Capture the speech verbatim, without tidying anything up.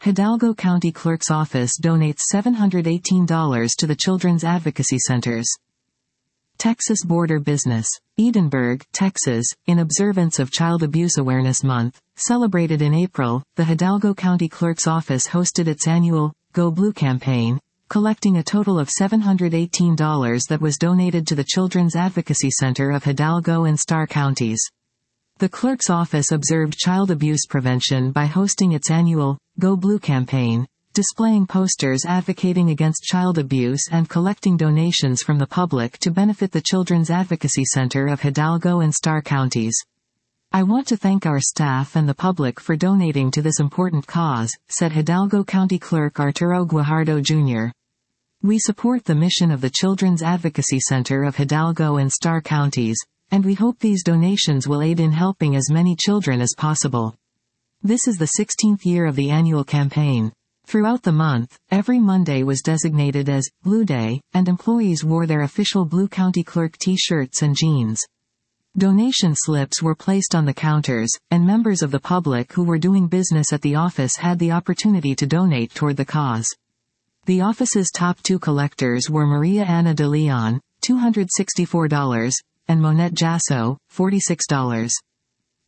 Hidalgo County Clerk's Office donates seven hundred eighteen dollars to the Children's Advocacy Centers. Texas Border Business. Edinburgh, Texas, in observance of Child Abuse Awareness Month, celebrated in April, the Hidalgo County Clerk's Office hosted its annual Go Blue campaign, collecting a total of seven hundred eighteen dollars that was donated to the Children's Advocacy Center of Hidalgo and Starr counties. The clerk's office observed child abuse prevention by hosting its annual Go Blue campaign, displaying posters advocating against child abuse and collecting donations from the public to benefit the Children's Advocacy Center of Hidalgo and Starr counties. "I want to thank our staff and the public for donating to this important cause," said Hidalgo County Clerk Arturo Guajardo Junior "We support the mission of the Children's Advocacy Center of Hidalgo and Starr counties, and we hope these donations will aid in helping as many children as possible." This is the sixteenth year of the annual campaign. Throughout the month, every Monday was designated as Blue Day, and employees wore their official Blue County Clerk t-shirts and jeans. Donation slips were placed on the counters, and members of the public who were doing business at the office had the opportunity to donate toward the cause. The office's top two collectors were Maria Ana de Leon, two hundred sixty-four dollars, and Monette Jasso, forty-six dollars.